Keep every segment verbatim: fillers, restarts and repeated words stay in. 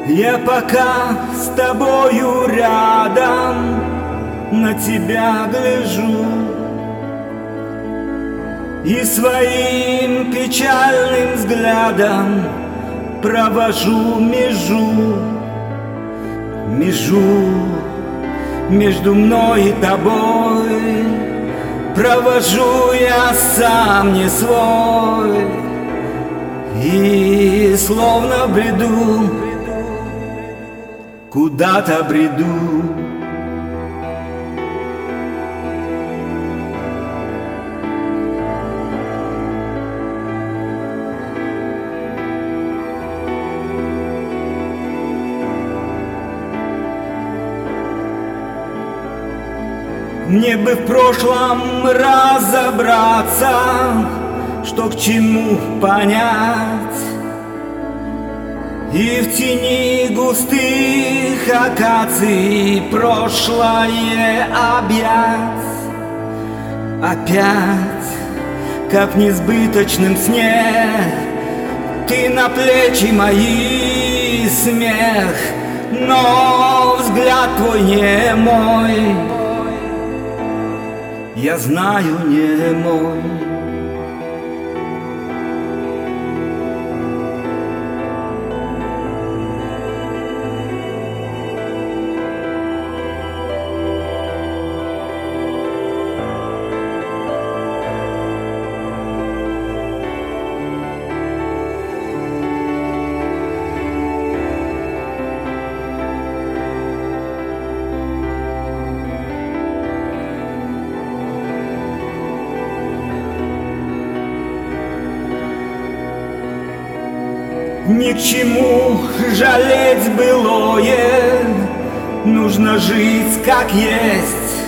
Я пока с тобою рядом на тебя гляжу и своим печальным взглядом провожу межу, межу между мной и тобой. Провожу я сам не свой и словно бреду, куда-то бреду. Мне бы в прошлом разобраться, что к чему понять, и в тени густых акаций прошлое объять. Опять, как в несбыточном сне, ты на плечи мои смех, но взгляд твой не мой, я знаю, не мой. Ни к чему жалеть былое, нужно жить как есть,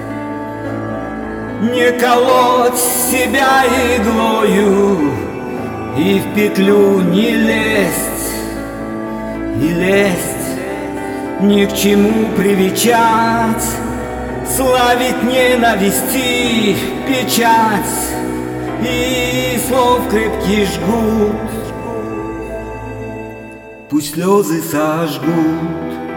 не колоть себя иглою и в петлю не лезть, и лезть, ни к чему привечать, славить ненависти печать и слов крепкий жгут. Пусть слезы сожгут.